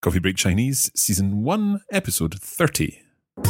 Coffee Break Chinese, Season 1, Episode 30.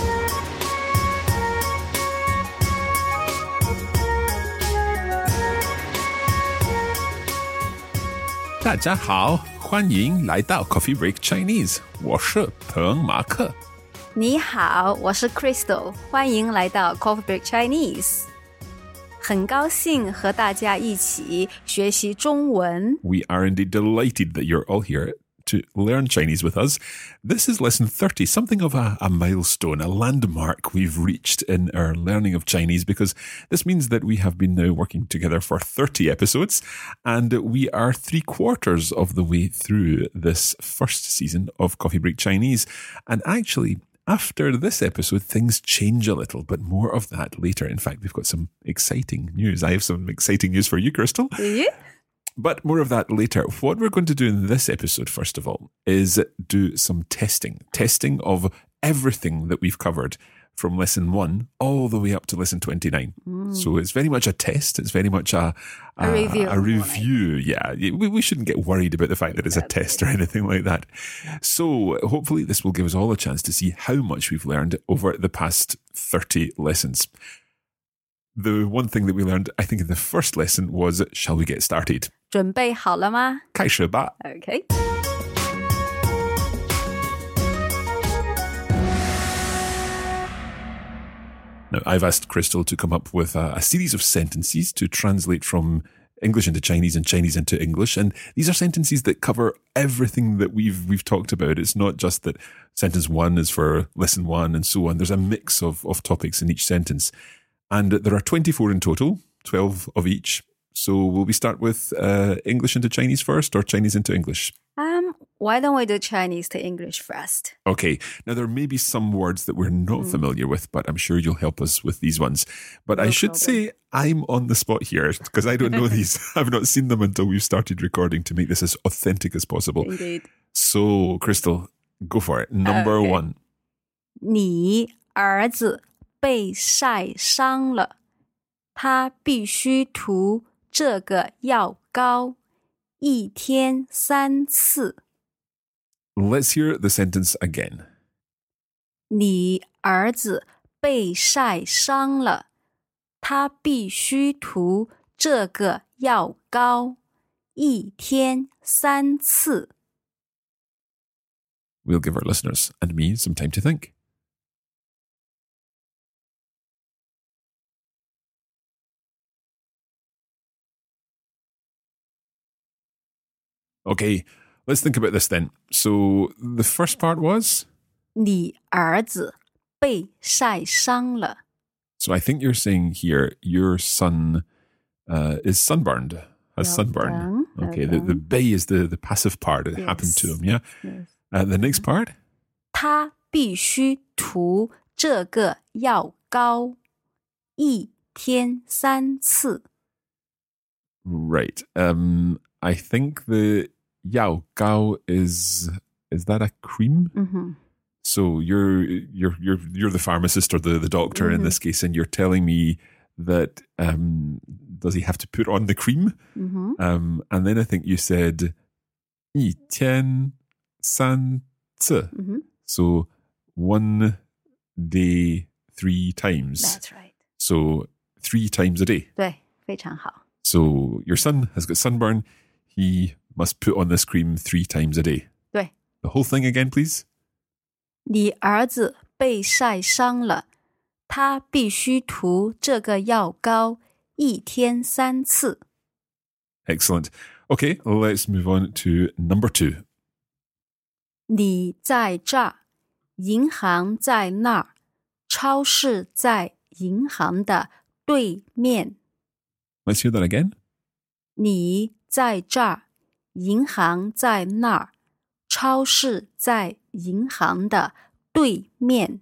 大家好，欢迎来到 Coffee Break Chinese， 我是彭马克。 你好，我是 Crystal， 欢迎来到 Coffee Break Chinese。很高兴和大家一起学习中文。 We are indeed delighted that you're all here to learn Chinese with us. This is lesson 30, something of a milestone, a landmark we've reached in our learning of Chinese, because this means that we have been now working together for 30 episodes, and we are 3/4 of the way through this first season of Coffee Break Chinese. And actually, after this episode, things change a little, but more of that later. In fact, we've got some exciting news. I have some exciting news for you, Crystal. Do you? But more of that later. What we're going to do in this episode, first of all, is do some testing of everything that we've covered from lesson 1 all the way up to lesson 29. So it's very much a test. It's very much a review. A review, yeah. We shouldn't get worried about the fact that it's a test or anything like that. So hopefully this will give us all a chance to see how much we've learned over the past 30 lessons. The one thing that we learned, I think, in the first lesson was, shall we get started? 准备好了吗？ 开始吧。 Okay. Now, I've asked Crystal to come up with a series of sentences to translate from English into Chinese and Chinese into English. And these are sentences that cover everything that we've talked about. It's not just that sentence 1 is for lesson 1 and so on. There's a mix of topics in each sentence. And there are 24 in total, 12 of each. So will we start with English into Chinese first or Chinese into English? Why don't we do Chinese to English first? Okay. Now, there may be some words that we're not familiar with, but I'm sure you'll help us with these ones. But I should say I'm on the spot here because I don't know these. I've not seen them until we've started recording to make this as authentic as possible. Indeed. So, Crystal, go for it. Number 1. 你儿子被晒伤了，他必须涂这个药膏，一天3次。 Let's hear the sentence again. 你儿子被晒伤了，他必须涂这个药膏，一天3次。 We'll give our listeners and me some time to think. Okay, let's think about this then. So the first part was? 你儿子被晒伤了。 So I think you're saying here your son is sunburned, has sunburn. Okay, the bay is the passive part. It happened to him, yeah? Yes. The next part? 他必须涂这个药膏，一天3次。 Right. I think the Yao Gao is that a cream? Mm-hmm. So you're the pharmacist or the doctor in this case, and you're telling me that does he have to put on the cream? Mm-hmm. And then I think you said 一天3次. Mm-hmm. So 1 day 3 times. That's right. So 3 times a day. 对，非常好。 So your son has got sunburn. He must put on this cream 3 times a day. 对， The whole thing again, please. 你儿子被晒伤了，他必须涂这个药膏，一天3次。 Excellent. Okay, let's move on to number 2. 你在这儿，银行在那儿，超市在银行的对面。 Let's hear that again. 你在这儿，银行在那儿，超市在银行的对面。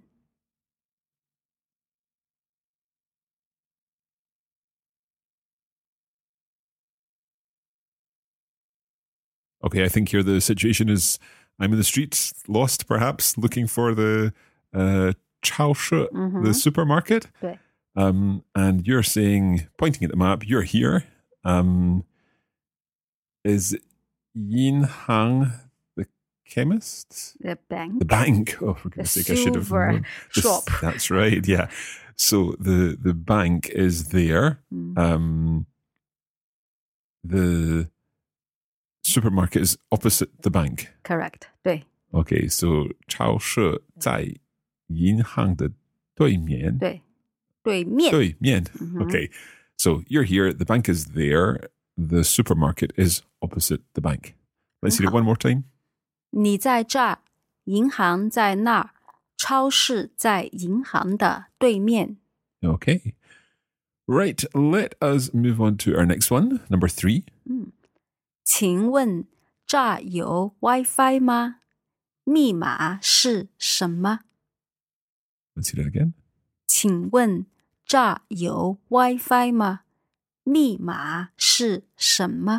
Okay, I think here the situation is I'm in the streets, lost perhaps, looking for the Chaoshe, the supermarket. 对， And you're saying, pointing at the map, you're here. Is Yinhang the chemist? The bank. The bank. Oh, for goodness sake, I should have silver known. shop. That's right, yeah. So the bank is there. The supermarket is opposite the bank. Correct. 对 Okay, so 超市在银行的对面。 对面。 对面. Okay, so you're here, the bank is there, the supermarket is opposite the bank. Let's hear it one more time. 你在这儿，银行在那儿，超市在银行的对面。 Okay. Right, let us move on to our next one, number 3. 请问这儿有 WiFi 吗？密码是什么？ Let's hear it again. 请问这儿有 WiFi 吗？密码是什么？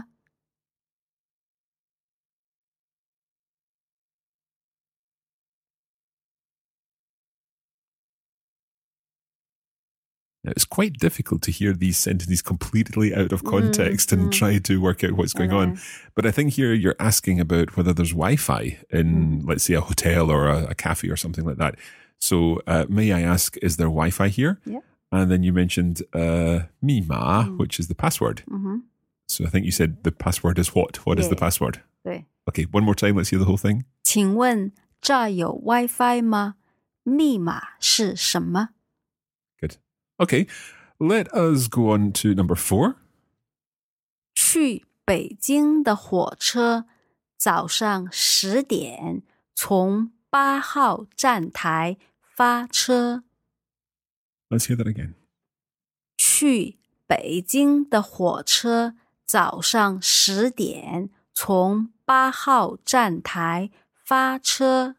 Now, it's quite difficult to hear these sentences completely out of context and try to work out what's going on. But I think here you're asking about whether there's Wi-Fi in, let's say, a hotel or a cafe or something like that. So may I ask, is there Wi-Fi here? Yeah. And then you mentioned Mima, which is the password. So I think you said the password is what? What is the password? 对 Okay, one more time. Let's hear the whole thing. 请问这儿有 WiFi 吗？密码是什么？ Good. Okay, let us go on to number 4. 去北京的火车早上10点从8号站台发车。 Let's hear that again. 去北京的火车早上10点从8号站台发车。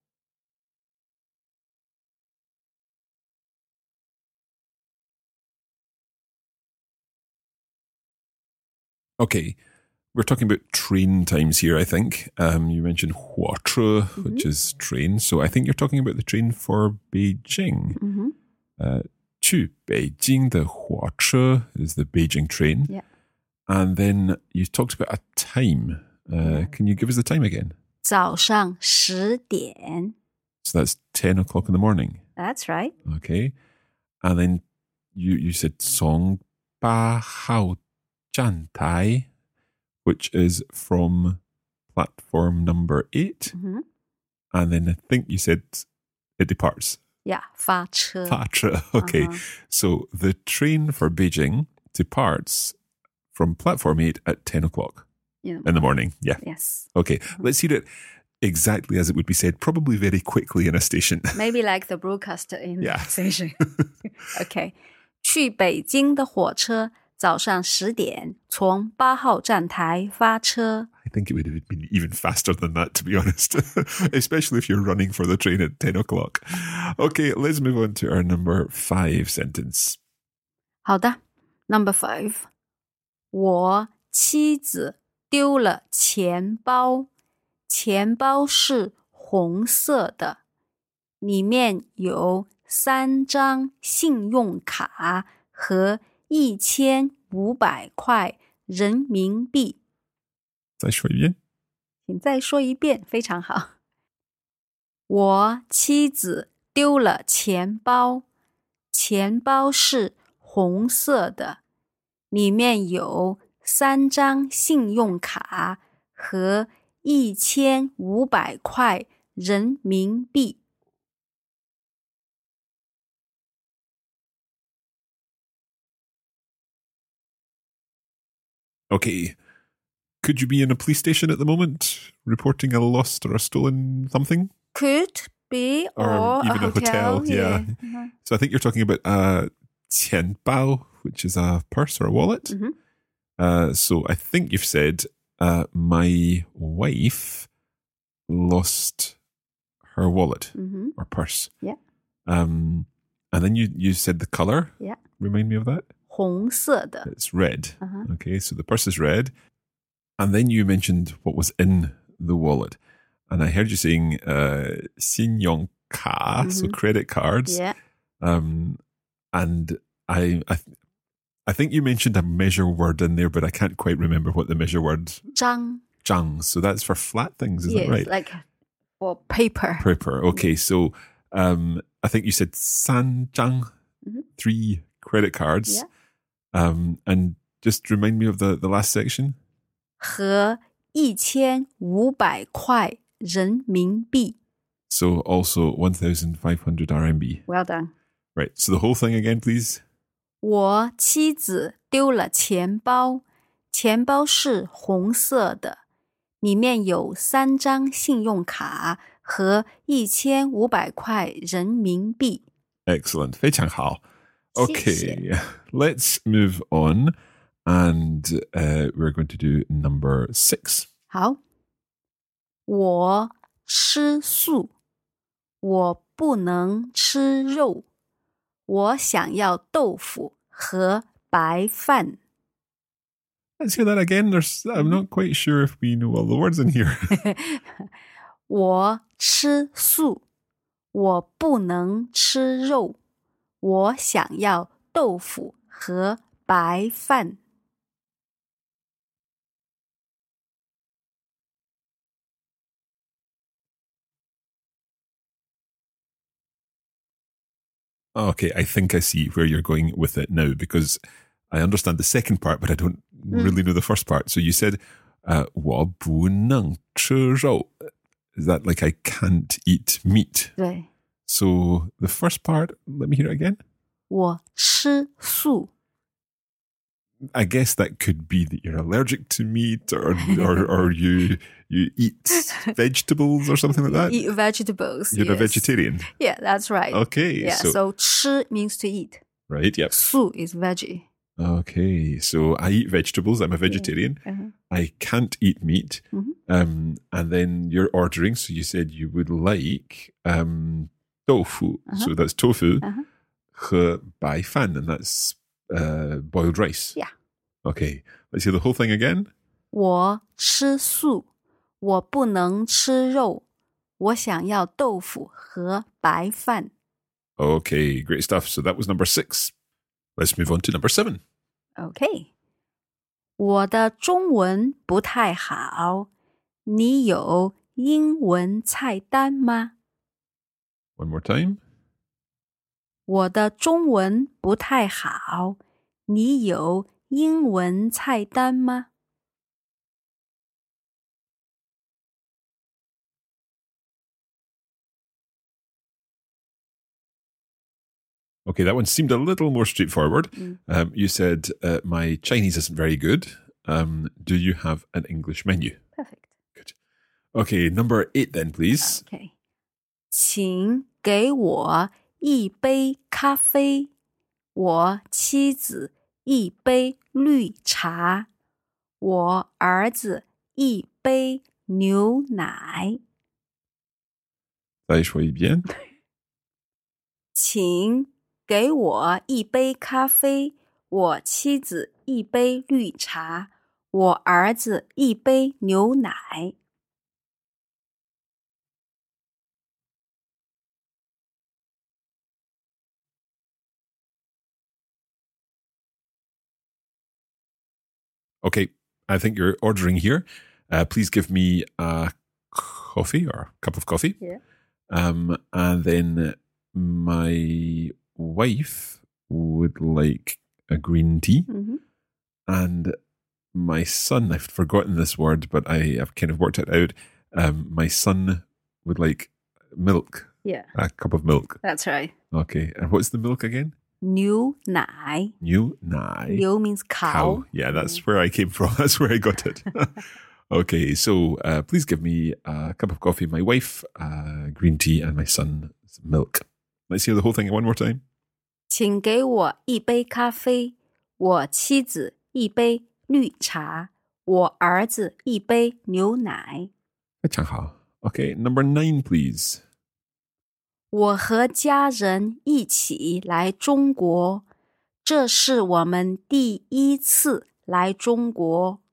Okay, we're talking about train times here, I think. You mentioned 火车, which is train. So I think you're talking about the train for Beijing. 去北京的火车 is the Beijing train. Yeah. And then you talked about a time. Can you give us the time again? 早上10点。 So that's 10 o'clock in the morning. That's right. Okay. And then you said 从8号站台, which is from platform number 8. And then I think you said it departs. Yeah, 发车。 发车. Okay. So the train for Beijing departs from platform 8 at 10 o'clock in the morning. Yeah. Yes. Okay. Let's hear it exactly as it would be said, probably very quickly in a station. Maybe like the broadcaster in Yeah. the station. Okay. 去北京的火车早上10点从8号站台发车。 I think it would have been even faster than that, to be honest, especially if you're running for the train at 10 o'clock. Okay, let's move on to our number 5 sentence. 好的 ，Number 5， 我妻子丢了钱包，钱包是红色的，里面有3张信用卡和1500块人民币。 再说一遍。 请再说一遍，非常好。我妻子丢了钱包，钱包是红色的，里面有3张信用卡和1500块人民币。 Okay. Could you be in a police station at the moment, reporting a lost or a stolen something? Could be, Or even a a hotel, yeah. So I think you're talking about 钱包, which is a purse or a wallet. So I think you've said, my wife lost her wallet or purse. Yeah. And then you said the colour. Yeah. Remind me of that. 红色的。 It's red. Okay, so the purse is red. And then you mentioned what was in the wallet. And I heard you saying 信用卡, so credit cards. Yeah. And I think you mentioned a measure word in there, but I can't quite remember what the measure word. 张 zhang. So that's for flat things, is yes, that right? like for paper. Paper. Okay, so I think you said 3张, 3 credit cards. Yeah. And just remind me of the last section. 和1500块人民币 So also 1,500 RMB. Well done. Right, so the whole thing again, please. 我妻子丢了钱包，钱包是红色的，里面有3张信用卡和1500块人民币。 Excellent. 非常好. 谢谢。 Okay, let's move on. And we're going to do number 6. 好，我吃素，我不能吃肉，我想要豆腐和白饭。 Let's hear that again. I'm not quite sure if we know all the words in here. 我吃素，我不能吃肉，我想要豆腐和白饭。 Okay, I think I see where you're going with it now because I understand the second part, but I don't really know the first part. So you said, 我不能吃肉. Is that like I can't eat meat? 对， So the first part, let me hear it again. 我吃素。 I guess that could be that you're allergic to meat or you eat vegetables or something like that. Eat vegetables. You're a yes. vegetarian. Yeah, that's right. Okay. Yeah, so 吃 means to eat. Right, yep. 素 is veggie. Okay, so I eat vegetables. I'm a vegetarian. I can't eat meat. And then you're ordering. So you said you would like tofu. So that's tofu. 和白饭, and that's boiled rice. Yeah. Okay, let's hear the whole thing again. 我吃素，我不能吃肉，我想要豆腐和白饭。 Okay, great stuff. So that was number 6. Let's move on to number 7. OK， 我的中文不太好，你有英文菜单吗？ One more time. 我的中文不太好，你有英文菜单吗？ Okay, that one seemed a little more straightforward. You said, my Chinese isn't very good. Do you have an English menu? Perfect. Good. Okay, number 8 then, please. OK， 请给我一杯咖啡，我妻子一杯绿茶，我儿子一杯牛奶。 再说一遍。 请给我一杯咖啡，我妻子一杯绿茶，我儿子一杯牛奶。 Okay, I think you're ordering here. Please give me a coffee or a cup of coffee. Yeah. And then my wife would like a green tea. And my son, I've forgotten this word, but I have kind of worked it out. My son would like milk. Yeah. A cup of milk. That's right. Okay. And what's the milk again? 牛奶。 牛奶. 牛 means cow. Yeah, that's where I came from. That's where I got it. Okay, so please give me a cup of coffee, my wife, green tea, and my son some milk. Let's hear the whole thing one more time. 请给我一杯咖啡，我妻子一杯绿茶，我儿子一杯牛奶。 非常好. Okay, number 9, please. 我和家人一起来中国，这是我们第一次来中国。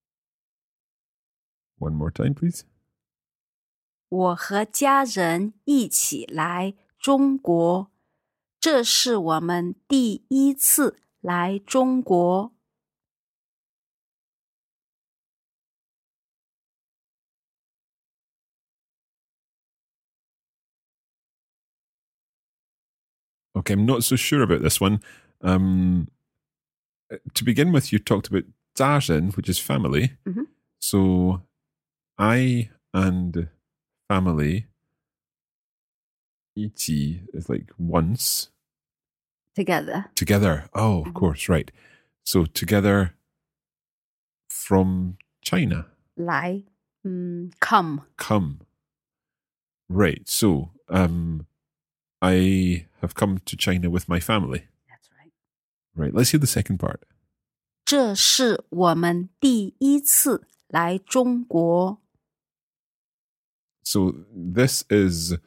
One more time, please. 我和家人一起来中国，这是我们第一次来中国。 Okay, I'm not so sure about this one. To begin with, you talked about 家人, which is family. Mhm. So I and family 一起 is like once. Together. Together. Oh, of course, right. So together from China. 来, come. Come. Right. So I have come to China with my family. That's right. Right. Let's hear the second part. 这是我们第一次来中国。 So this is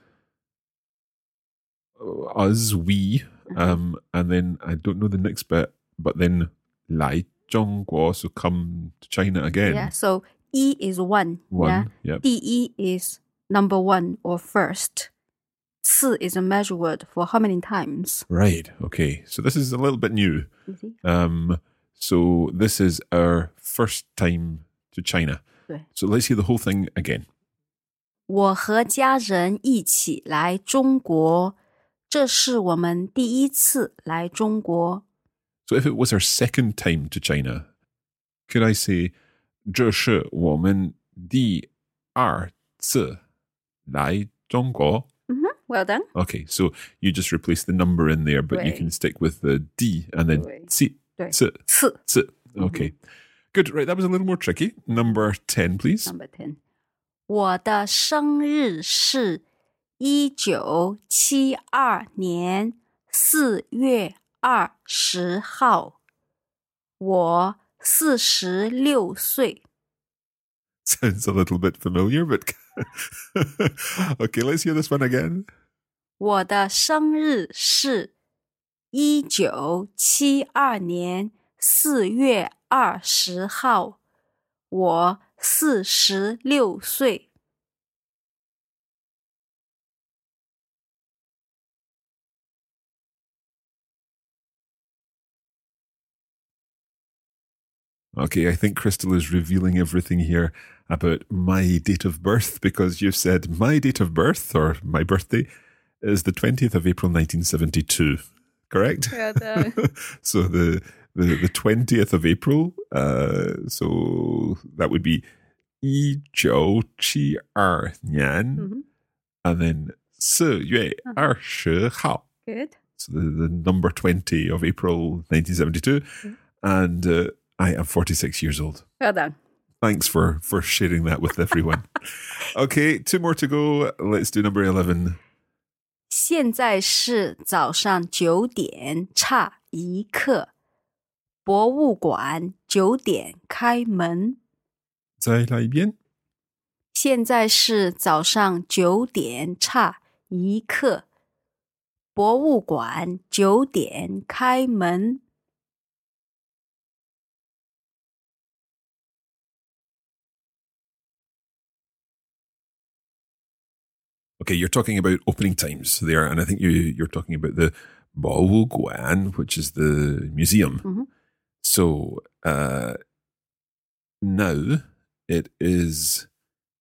us, we, and then I don't know the next bit, but then 来中国, so come to China again. Yeah, so 一 is one. One, Yeah? yep. 第一 is number one or first. 次 is a measure word for how many times. Right. Okay. So this is a little bit new. You see? So this is our first time to China. 对。 So let's hear the whole thing again. 我和家人一起来中国，这是我们第一次来中国。 So if it was our second time to China, could I say 这是我们第二次来中国? Well done. Okay, so you just replace the number in there, but you 对。 can stick with the D and then 对。 ci, 对。 ci, 次 ci. Okay. Good. Right, that was a little more tricky. Number 10, please. Number 10. 我的生日是1972年4月20号。我46岁。 Sounds a little bit familiar, but okay, let's hear this one again. 我的生日是1972年4月20号。我46岁。 Okay, I think Crystal is revealing everything here about my date of birth because you've said my date of birth or my birthday is the 20th of April 1972, correct? Well done. So the 20th of April, so that would be 1972年 and then 4月20号. Good. So the number 20 of April 1972. And I am 46 years old. Well done. Thanks for sharing that with everyone. Okay, 2 more to go. Let's do number 11. 现在是早上9点差1刻。博物馆9点开门。 再来一遍。 现在是早上9点差1刻。博物馆9点开门。 Okay, you're talking about opening times there, and I think you're talking about the 博物馆, which is the museum. So now it is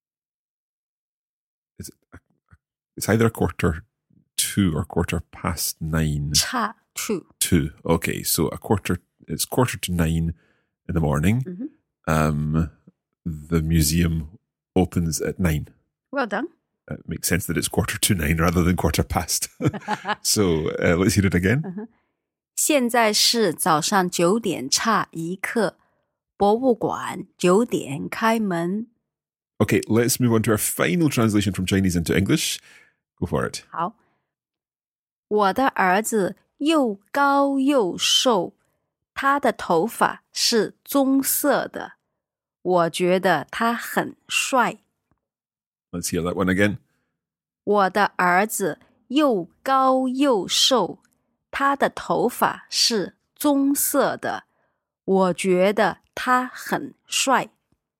it's either 2 or 9:15. 差 2. 2. Okay, so it's 9:15 in the morning. The museum opens at 9. Well done. It makes sense that it's 9:15 rather than 9:15. So let's hear it again. 现在是早上9点差1刻。博物馆9点开门。 Okay, let's move on to our final translation from Chinese into English. Go for it. 好，我的儿子又高又瘦，他的头发是棕色的，我觉得他很帅。 Let's hear that one again. 我的儿子又高又瘦，他的头发是棕色的，我觉得他很帅。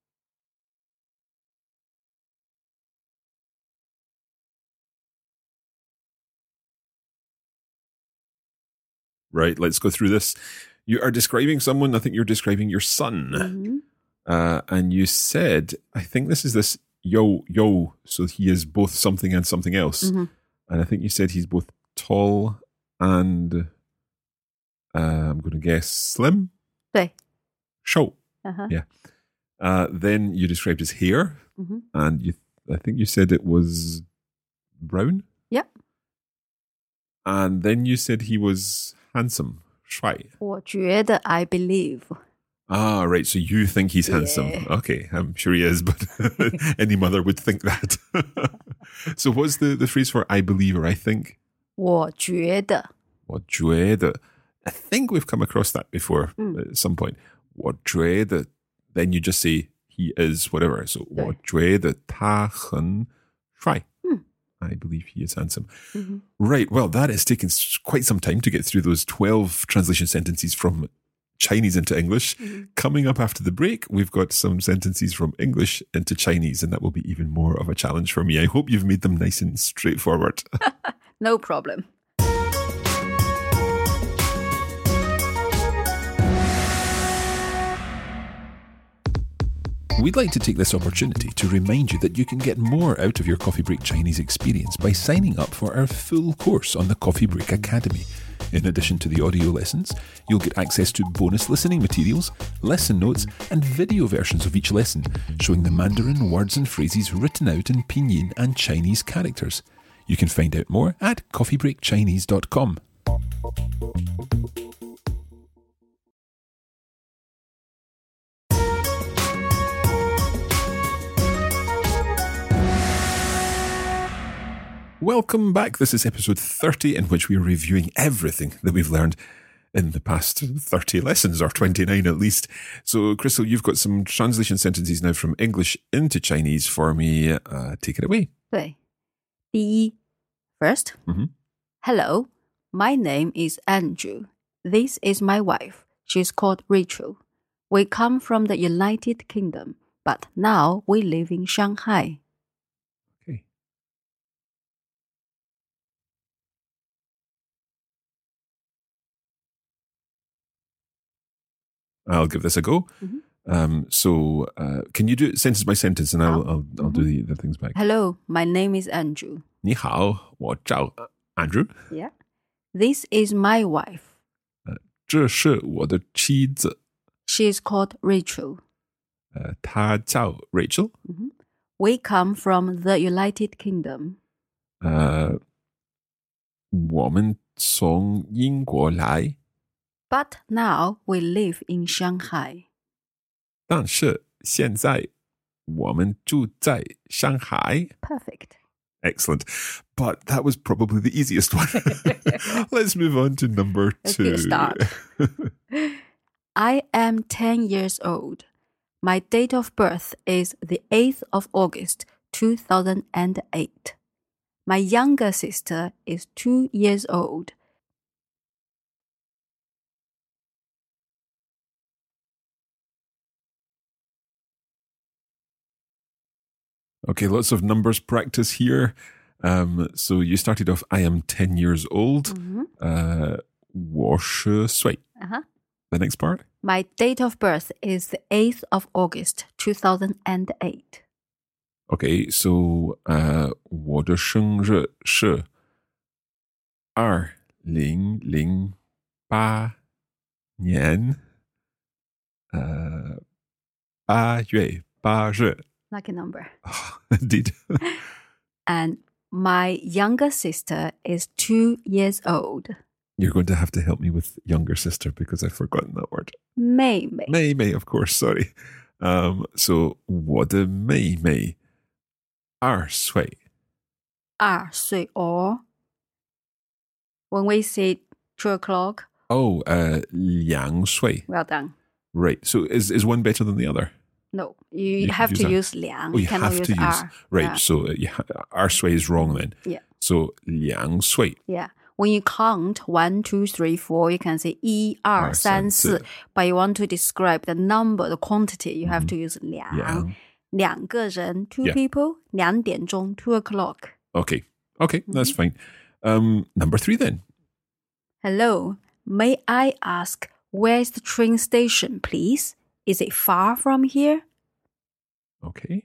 Right, let's go through this. You are describing someone, I think you're describing your son. And you said, I think this is this yo, so he is both something and something else. And I think you said he's both tall and I'm going to guess slim, 对 short. Uh-huh. Yeah. Then you described his hair, and I think you said it was brown. Yep. And then you said he was handsome, 帅. 我觉得 I believe. Ah, right. So you think he's handsome. Yeah. Okay, I'm sure he is, but any mother would think that. So what's the phrase for I believe or I think? 我觉得我觉得. I think we've come across that before at some point. 我觉得, then you just say he is whatever. So 我觉得他很帅. I believe he is handsome. Right. Well, that has taken quite some time to get through those 12 translation sentences from Chinese into English. Coming up after the break, we've got some sentences from English into Chinese, and that will be even more of a challenge for me. I hope you've made them nice and straightforward. No problem. We'd like to take this opportunity to remind you that you can get more out of your Coffee Break Chinese experience by signing up for our full course on the Coffee Break Academy. In addition to the audio lessons, you'll get access to bonus listening materials, lesson notes, and video versions of each lesson, showing the Mandarin words and phrases written out in Pinyin and Chinese characters. You can find out more at coffeebreakchinese.com. Welcome back. This is episode 30, in which we are reviewing everything that we've learned in the past 30 lessons, or 29 at least. So, Crystal, you've got some translation sentences now from English into Chinese for me. Take it away. 对，第一 First, Hello, my name is Andrew. This is my wife. She's called Rachel. We come from the United Kingdom, but now we live in Shanghai. Okay. I'll give this a go. So, can you do it sentence by sentence, and I'll do the things back. Hello, my name is Andrew. 你好，我叫 Andrew. Yeah. This is my wife. 这是我的妻子， She's called Rachel. 她叫 Rachel. We come from the United Kingdom. 我们从英国来， But now we live in Shanghai. 但是现在我们住在上海。 Perfect. Excellent. But that was probably the easiest one. Let's move on to number Let's 2. get a start. I am 10 years old. My date of birth is the 8th of August, 2008. My younger sister is 2 years old. Okay, lots of numbers practice here. So you started off, I am 10 years old. 我10岁. The next part? My date of birth is the 8th of August, 2008. Okay, so 我的生日是2008年8月8日. Lucky number. Indeed. And my younger sister is 2 years old. You're going to have to help me with younger sister because I've forgotten that word. 妹妹. May, of course, sorry. So 我的妹妹2岁. 2岁 or when we say 2 o'clock. Oh, 2岁. Well done. Right. So is one better than the other? No, you have to use 2. Oh, you cannot have use to use. R. Right. Yeah. So 2岁 is wrong then. Yeah. So 2岁. Yeah. When you count 1, 2, 3, 4, you can say 1, 2, 3, 4. But you want to describe the number, the quantity, you have to use 2. 2个人, 2 people, 2点钟, 2 o'clock. Okay, that's fine. Number 3 then. Hello, may I ask where's the train station, please? Is it far from here? Okay.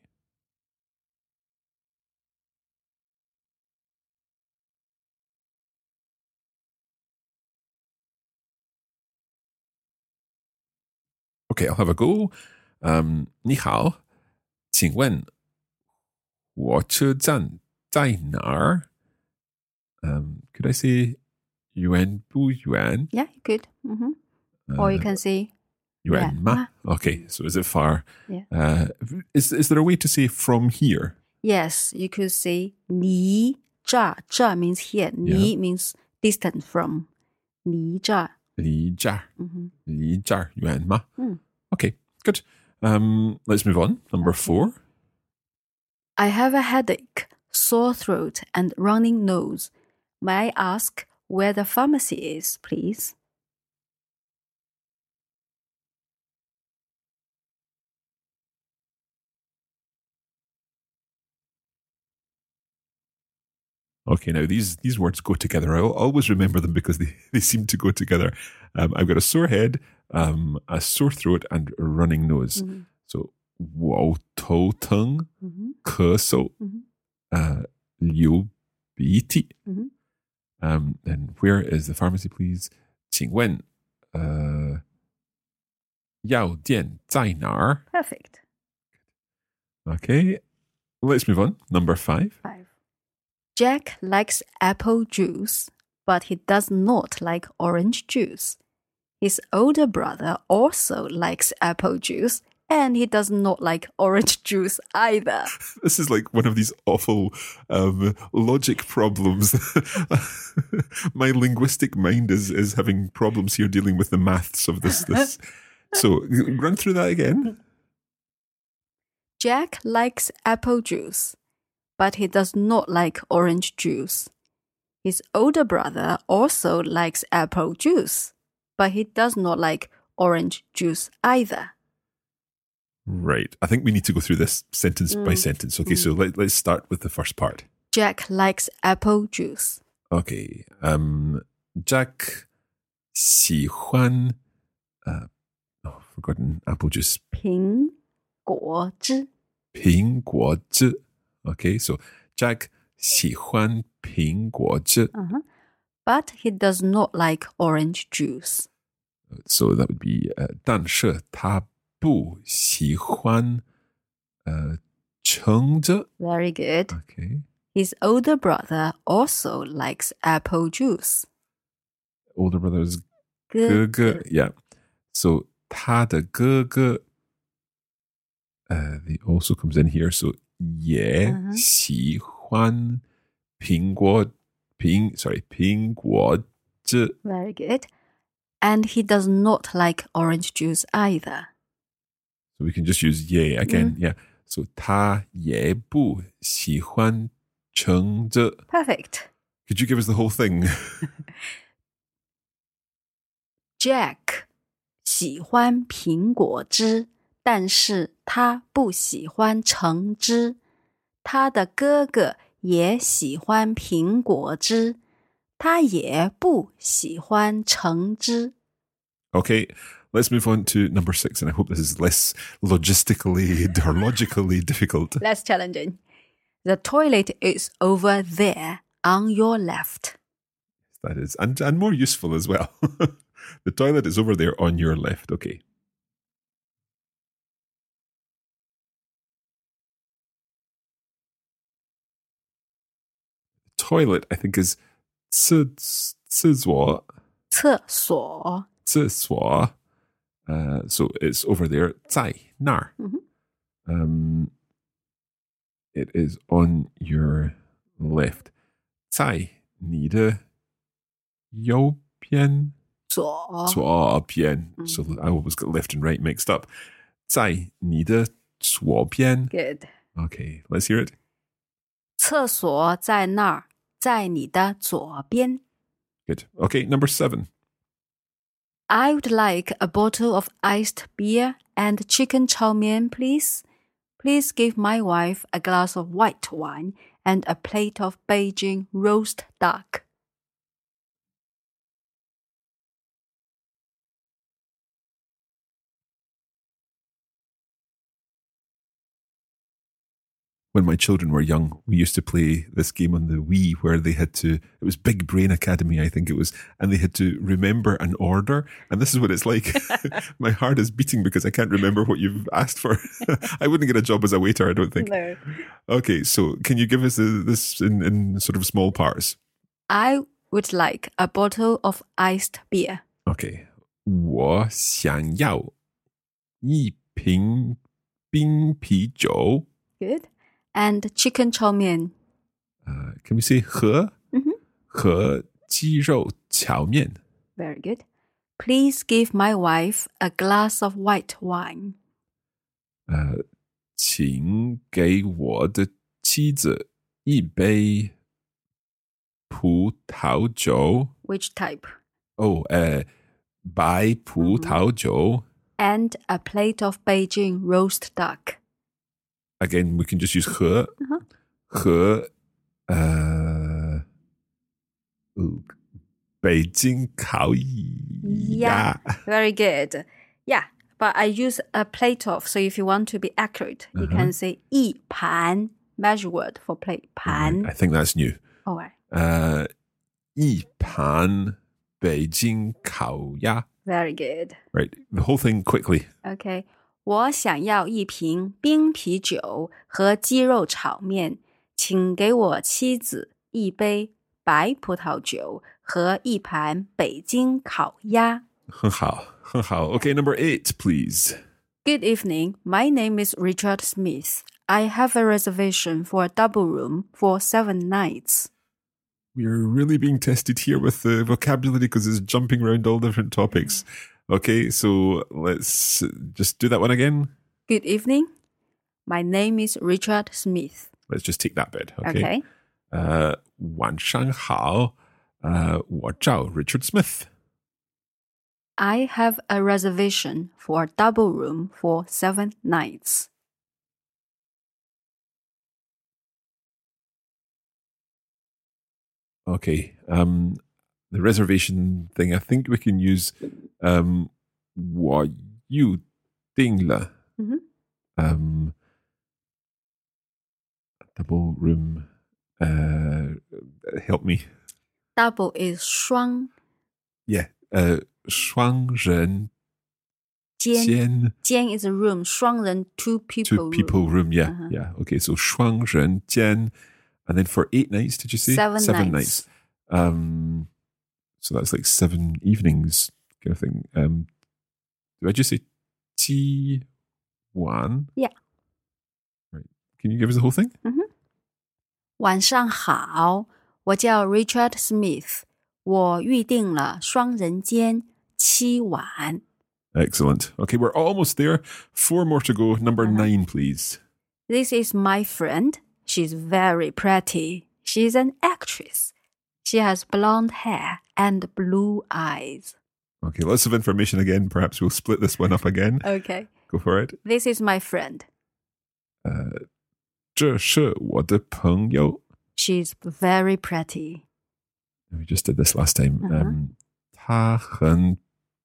Okay, I'll have a go. 你好，请问火车站在哪儿? Could I say 远不远? Yeah, you could. Or you can say 远吗? Okay, so is it far? Yeah. Is there a way to say from here? Yes, you could say 离这儿. 这儿 means here. 离 means distant from. 离这儿. 离这儿.离这儿远吗? Okay, good. Let's move on. Number 4. I have a headache, sore throat, and running nose. May I ask where the pharmacy is, please? Okay, now these words go together. I'll always remember them because they seem to go together. I've got a sore head, a sore throat, and a running nose. So, 我头疼, 咳嗽, 流鼻涕. And where is the pharmacy, please? 请问, 药店在哪儿? Perfect. Okay, let's move on. Number 5. 5. Jack likes apple juice, but he does not like orange juice. His older brother also likes apple juice, and he does not like orange juice either. This is like one of these awful logic problems. My linguistic mind is having problems here dealing with the maths of this. So run through that again. Jack likes apple juice, but he does not like orange juice. His older brother also likes apple juice, but he does not like orange juice either. Right. I think we need to go through this sentence by sentence. Okay, so let's start with the first part. Jack likes apple juice. Okay. Jack 喜欢 forgotten apple juice. 苹果汁. 苹果汁. Okay, so Jack 喜欢苹果汁. But he does not like orange juice. So that would be 但是他不喜欢橙汁. Very good. Okay. His older brother also likes apple juice. Older brother is 哥哥哥. Yeah. So 他的哥哥 the also comes in here. So 也喜欢苹果汁. Very good. And he does not like orange juice either. So we can just use 也 again. Yeah. So 他也不喜欢橙汁. Perfect. Could you give us the whole thing? Jack 喜欢苹果汁，但是他不喜欢橙汁。他的哥哥也喜欢苹果汁，他也不喜欢橙汁。 Okay, let's move on to number 6, and I hope this is less logically difficult. Less challenging. The toilet is over there on your left. That is, and more useful as well. The toilet is over there on your left. Okay. Toilet, I think, is 厕所. 厕所. 厕所. So it's over there. 在那儿. It is on your left. 在你的右边. 左边. So I always got left and right mixed up. 在你的左边. Good. Okay, let's hear it. 厕所在那儿，在你的左边。 Good. Okay, number 7. I would like a bottle of iced beer and chicken chow mein, please. Please give my wife a glass of white wine and a plate of Beijing roast duck. when my children were young, we used to play this game on the Wii where they had to, it was Big Brain Academy, I think it was, and they had to remember an order. And this is what it's like. My heart is beating because I can't remember what you've asked for. I wouldn't get a job as a waiter, I don't think. No. Okay, so can you give us this in sort of small parts? I would like a bottle of iced beer. Okay. 我想要一瓶冰啤酒. Good. And chicken chow mein. Can we say 和? Mhm. 和鸡肉炒面. Very good. Please give my wife a glass of white wine. 请给我的妻子一杯葡萄酒. Which type? Oh, 白葡萄酒. And a plate of Beijing roast duck. Again, we can just use 和. 和北京烤鸭. Very good. Yeah, but I use a plate of. So if you want to be accurate, you can say 一盘, measure word for plate. 盘. I think that's new. All right. 一盘北京烤鸭. Very good. Right, the whole thing quickly. Okay. 我想要一瓶冰啤酒和鸡肉炒面，请给我妻子一杯白葡萄酒和一盘北京烤鸭。 很好，很好. Okay, number 8, please. Good evening. My name is Richard Smith. I have a reservation for a double room for 7 nights. We're really being tested here with the vocabulary because it's jumping around all different topics. Okay, so let's just do that one again. Good evening. My name is Richard Smith. Let's just take that bit. Okay. Okay. 晚上好，我叫 Richard Smith. I have a reservation for a double room for 7 nights. Okay. The reservation thing, I think we can use 我预定了. Double room. Help me. Double is 双. Yeah. 双人间. 间 is a room. 双人, two people Two people room. Yeah. Yeah. Okay. So 双人间. And then for 8 nights, did you say? 7 nights. So that's like 7 evenings kind of thing. Do I just say 7晚? Yeah. Right. Can you give us the whole thing? 晚上好，我叫 Richard Smith，我预定了双人间7晚。 Excellent. Okay, we're almost there. 4 more to go. Number 9, please. This is my friend. She's very pretty. She's an actress. She has blonde hair and blue eyes. Okay, lots of information again. Perhaps we'll split this one up again. Okay. Go for it. This is my friend. 这是我的朋友. She's very pretty. We just did this last time. 她很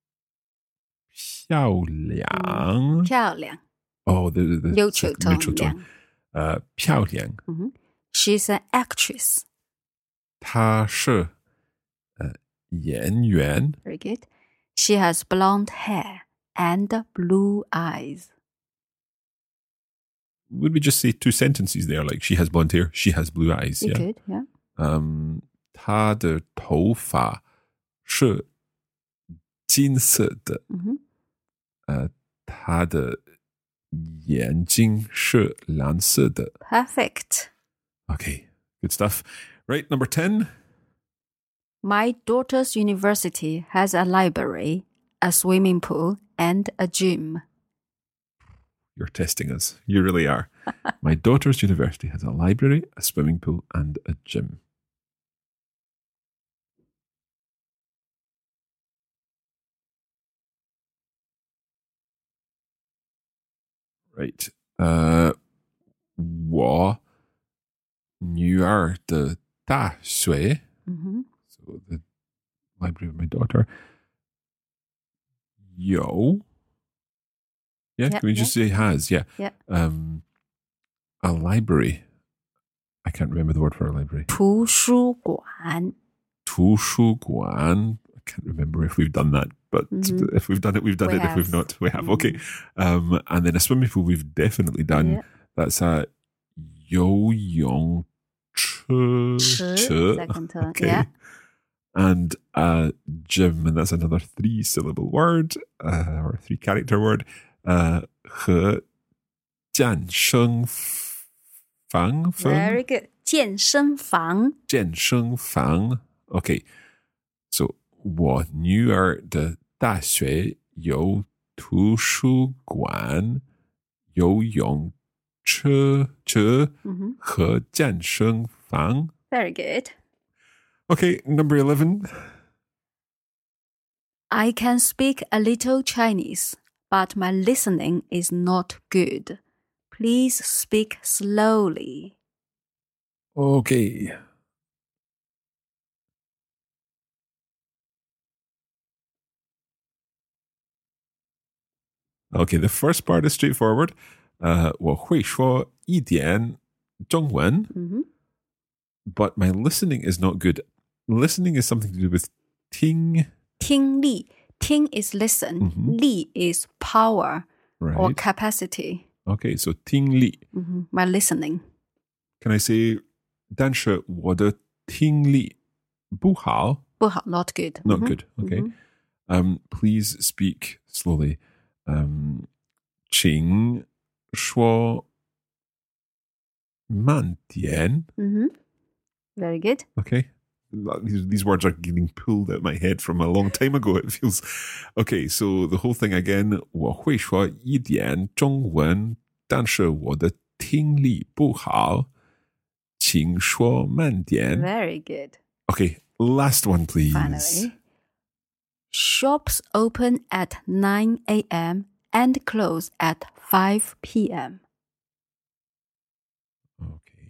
漂亮. 漂亮. Oh, the 六九头亮. 漂亮. She's an actress. 她是演员. Very good. She has blonde hair and blue eyes. Would we just say 2 sentences there? Like, she has blonde hair, she has blue eyes. You Yeah. could, yeah. 她的头发是金色的. 她的眼睛是蓝色的. Perfect. Okay, good stuff. Right, number 10. My daughter's university has a library, a swimming pool, and a gym. You're testing us. You really are. My daughter's university has a library, a swimming pool, and a gym. Right. 我女儿的大学. So the library of my daughter. 有. Yeah, Yep, can we just say has? Yeah. Yep. A library. I can't remember the word for a library. 图书馆图书馆. I can't remember if we've done that, but if we've done it, we've done We it. If we've have. not, we have. Okay. And then a swimming pool we've definitely done. Yeah. That's a 游泳池. 池 second turn. Okay. Yeah. And a gym, and that's another 3-syllable word, or 3-character word. 和健身房. Very good. 健身房健身房. Okay. So, 我女儿的大学有图书馆、游泳池和健身房. Very good. Okay, number 11. I can speak a little Chinese, but my listening is not good. Please speak slowly. Okay. Okay, the first part is straightforward. 我会说一点中文, but my listening is not good. Listening is something to do with 听. 听力 听 is listen. 力 is power Right. or capacity. Okay, so 听力. My listening. Can I say, 但是我的听力不好? 不好 not good. Not good. Okay. Please speak slowly. 请说慢点. Very good. Okay. These words are getting pulled out of my head from a long time ago, it feels. Okay, so the whole thing again. 我会说一点中文，但是我的听力不好，请说慢点. Very good. Okay, last one, please. Finally. Shops open at 9 a.m. and close at 5 p.m. Okay.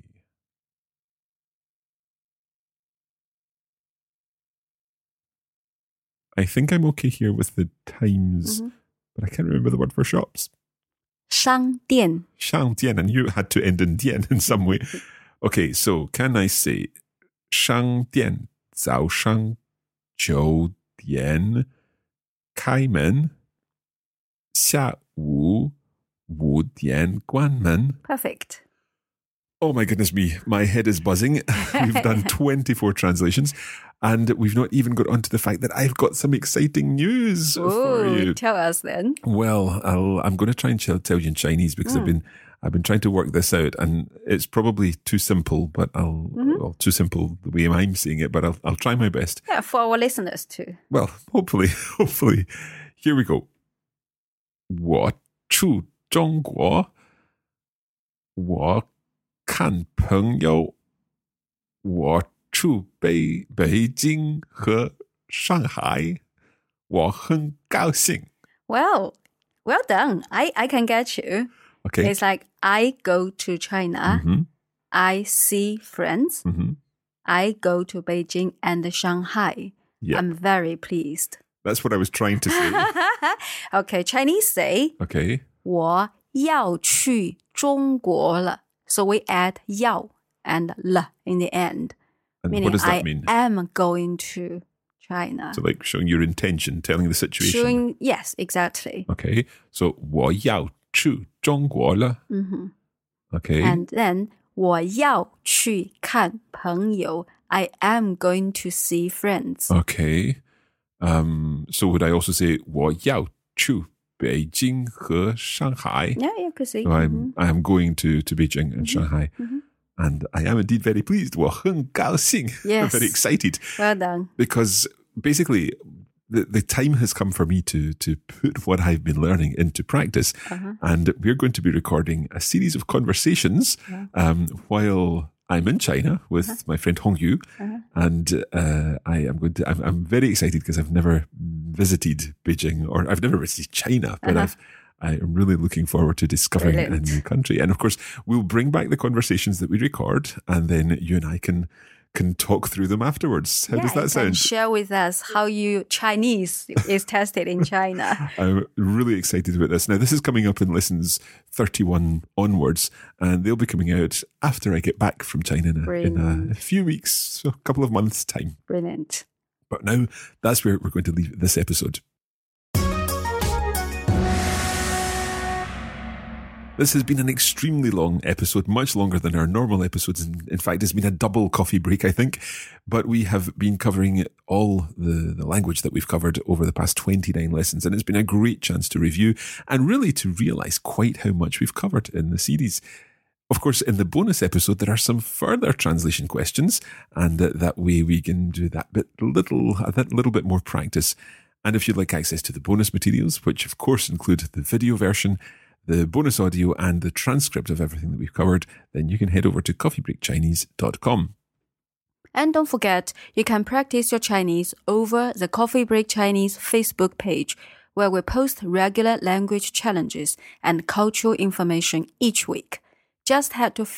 I think I'm okay here with the times, but I can't remember the word for shops. 商店 Shang Dian, and you had to end in Dian in some way. Okay, so can I say 商店早上9点开门，下午5点关门? Perfect. Oh my goodness me, my head is buzzing. We've done 24 translations, and we've not even got onto the fact that I've got some exciting news for you. Tell us then. Well, I'm going to try and tell you in Chinese because I've been trying to work this out, and it's probably too simple. But well, too simple the way I'm saying it. But I'll try my best. Yeah, for our listeners too. Well, hopefully. Here we go. 我去中国，我看朋友，我去北京和上海，我很高兴。 Well done. I can get you. Okay. It's like I go to China. I see friends. I go to Beijing and Shanghai. Yeah. I'm very pleased. That's what I was trying to say. Okay, Chinese say Okay. 我要去中国了. So we add 要 and 了 in the end. And Meaning what does that I mean? am going to China. So like showing your intention, telling the situation. Yes, exactly. Okay. So 我要去中国了. Okay. And then 我要去看朋友. I am going to see friends. Okay. So would I also say 我要去北京和上海? Yeah, you could see. So I am going to Beijing and Shanghai. And I am indeed very pleased. 我很高兴. Yes. I'm very excited. Well done. Because basically the time has come for me to put what I've been learning into practice. And we're going to be recording a series of conversations while I'm in China with my friend Hong Yu. And I'm very excited because I've never visited Beijing, or I've never visited China, but I am really looking forward to discovering Brilliant. a new country. And of course, we'll bring back the conversations that we record, and then you and I can can talk through them afterwards. How does that sound? And share with us how your Chinese is tested in China. I'm really excited about this. Now, this is coming up in lessons 31 onwards, and they'll be coming out after I get back from China in a few weeks, so a couple of months' time. Brilliant. But now, that's where we're going to leave this episode. This has been an extremely long episode, much longer than our normal episodes. In fact, it's been a double coffee break, I think. But we have been covering all the language that we've covered over the past 29 lessons. And it's been a great chance to review and really to realize quite how much we've covered in the series. Of course, in the bonus episode, there are some further translation questions. And that way we can do that little bit more practice. And if you'd like access to the bonus materials, which of course include the video version, the bonus audio and the transcript of everything that we've covered, then you can head over to coffeebreakchinese.com. And don't forget, you can practice your Chinese over the Coffee Break Chinese Facebook page, where we post regular language challenges and cultural information each week. Just head to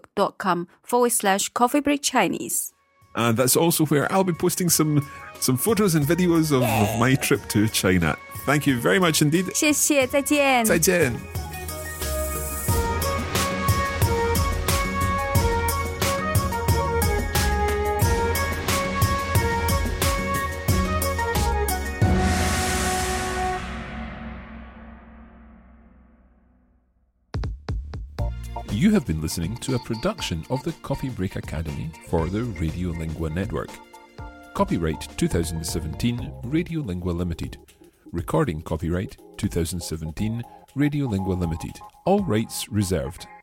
facebook.com/coffeebreakchinese. And that's also where I'll be posting some photos and videos of my trip to China. Thank you very much indeed. 谢谢，再见。 再见。You have been listening to a production of the Coffee Break Academy for the Radiolingua Network. Copyright 2017 Radiolingua Limited. Recording copyright 2017 Radiolingua Limited. All rights reserved.